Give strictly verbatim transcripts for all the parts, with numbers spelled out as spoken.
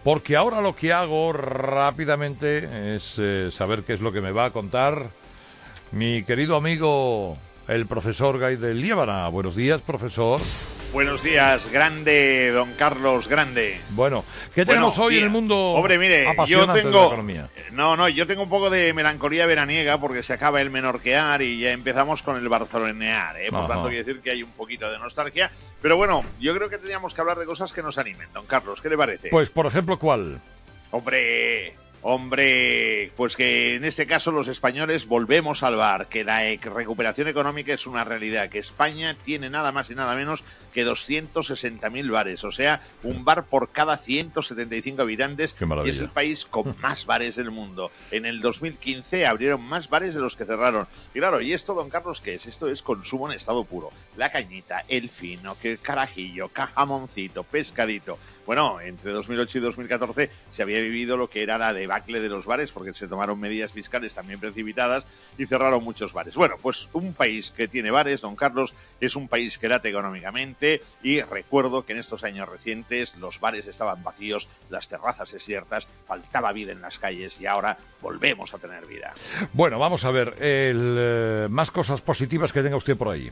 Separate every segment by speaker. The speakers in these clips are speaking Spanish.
Speaker 1: porque ahora lo que hago rápidamente es eh, saber qué es lo que me va a contar mi querido amigo, el profesor Gay de Liébana. Buenos días, profesor.
Speaker 2: Buenos días, grande, don Carlos, grande.
Speaker 1: Bueno, ¿qué tenemos bueno, hoy en el mundo
Speaker 2: Hombre, mire,
Speaker 1: apasionante
Speaker 2: yo tengo,
Speaker 1: de la economía?
Speaker 2: No, no, yo tengo un poco de melancolía veraniega porque se acaba el menorquear y ya empezamos con el barcelonear, ¿eh? Por Ajá. tanto, quiere decir que hay un poquito de nostalgia. Pero bueno, yo creo que teníamos que hablar de cosas que nos animen, don Carlos, ¿qué le parece?
Speaker 1: Pues, por ejemplo, ¿cuál?
Speaker 2: Hombre... Hombre, pues que en este caso los españoles volvemos al bar, que la recuperación económica es una realidad, que España tiene nada más y nada menos que doscientos sesenta mil bares, o sea, un bar por cada ciento setenta y cinco habitantes, y es el país con más bares del mundo. En el dos mil quince abrieron más bares de los que cerraron. Y claro, ¿y esto, don Carlos, qué es? Esto es consumo en estado puro. La cañita, el fino, que el carajillo, cajamoncito, pescadito. Bueno, entre dos mil ocho y dos mil catorce se había vivido lo que era la debacle de los bares, porque se tomaron medidas fiscales también precipitadas y cerraron muchos bares. Bueno, pues un país que tiene bares, don Carlos, es un país que late económicamente, y recuerdo que en estos años recientes los bares estaban vacíos, las terrazas desiertas, faltaba vida en las calles y ahora volvemos a tener vida.
Speaker 1: Bueno, vamos a ver, el, eh, más cosas positivas que tenga usted por ahí.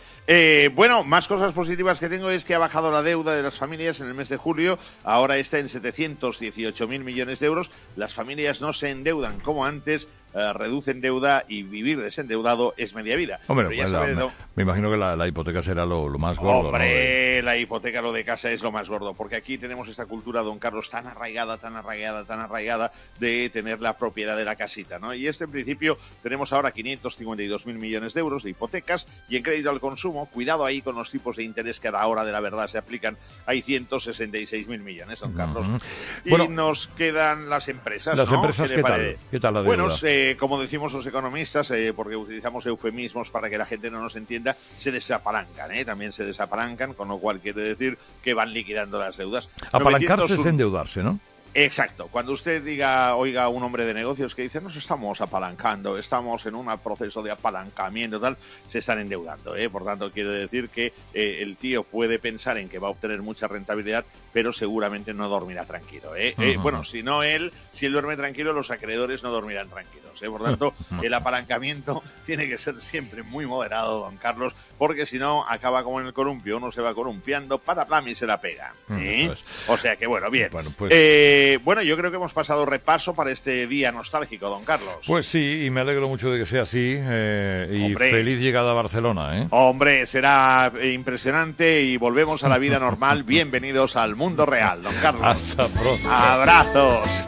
Speaker 2: Eh, bueno, más cosas positivas que tengo es que ha bajado la deuda de las familias en el mes de julio, ahora está en setecientos dieciocho mil millones de euros, las familias no se endeudan como antes, eh, reducen deuda y vivir desendeudado es media vida.
Speaker 1: Hombre, pues la, me, me imagino que la, la hipoteca será lo, lo más gordo.
Speaker 2: Hombre,
Speaker 1: ¿no?
Speaker 2: La hipoteca, lo de casa es lo más gordo, porque aquí tenemos esta cultura, don Carlos, tan arraigada, tan arraigada, tan arraigada de tener la propiedad de la casita, ¿no? Y este en principio tenemos ahora quinientos cincuenta y dos mil millones de euros de hipotecas, y en crédito al consumo, cuidado ahí con los tipos de interés que a la hora de la verdad se aplican, hay ciento sesenta y seis mil millones, don Carlos. Uh-huh. Y bueno, nos quedan las empresas,
Speaker 1: ¿Las
Speaker 2: ¿no?
Speaker 1: empresas qué, qué tal? ¿Qué tal la deuda?
Speaker 2: Bueno, eh, como decimos los economistas, eh, porque utilizamos eufemismos para que la gente no nos entienda, se desapalancan, ¿eh? También se desapalancan, con lo cual quiere decir que van liquidando las deudas.
Speaker 1: Apalancarse es endeudarse, ¿no?
Speaker 2: Exacto. Cuando usted diga, oiga a un hombre de negocios que dice, nos estamos apalancando, estamos en un proceso de apalancamiento, tal, se están endeudando, ¿eh? Por tanto, quiere decir que eh, el tío puede pensar en que va a obtener mucha rentabilidad, pero seguramente no dormirá tranquilo, ¿eh? Uh-huh. Eh, bueno, si no él, si él duerme tranquilo, los acreedores no dormirán tranquilos, ¿eh? Por tanto, el apalancamiento tiene que ser siempre muy moderado, don Carlos, porque si no, acaba como en el columpio, uno se va columpiando, pataplam y se la pega, ¿eh? Uh-huh. O sea que, bueno, bien.
Speaker 1: Bueno, pues...
Speaker 2: Eh, bueno, yo creo que hemos pasado repaso para este día nostálgico, don Carlos.
Speaker 1: Pues sí, y me alegro mucho de que sea así, eh, y Hombre. feliz llegada a Barcelona, ¿eh?
Speaker 2: Hombre, será impresionante y volvemos a la vida normal. Bienvenidos al mundo real, don Carlos.
Speaker 1: Hasta pronto.
Speaker 2: Abrazos.